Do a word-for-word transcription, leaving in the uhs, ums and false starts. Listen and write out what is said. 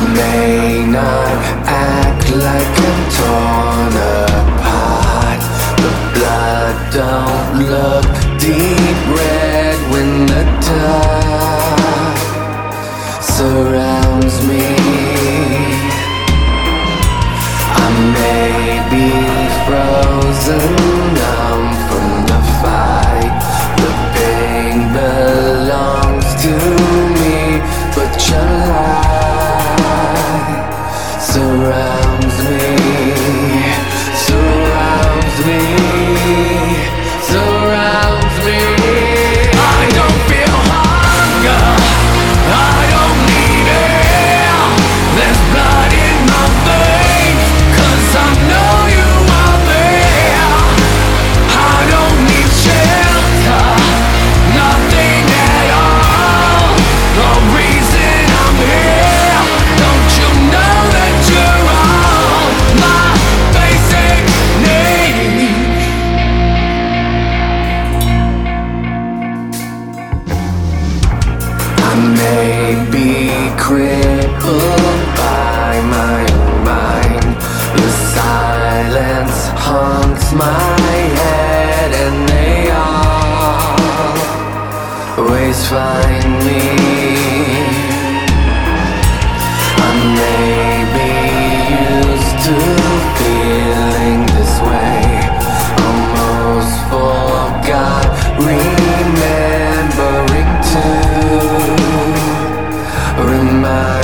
may not act like I'm torn apart. The blood don't look deep red when the dark surrounds me. I may be frozen numb from the fight. The pain belongs to me, but your light surrounds me, surrounds me, surrounds me. I don't feel hunger, I don't need it. There's blood in my veins, 'cause I know you are there. I don't need shelter, nothing at all. The reason I'm here, don't you know that you're all my basic needs? I may be crippled by my own mind. The silence haunts my head, and they always find me. I may be used to feeling this way, almost forgot remembering to remind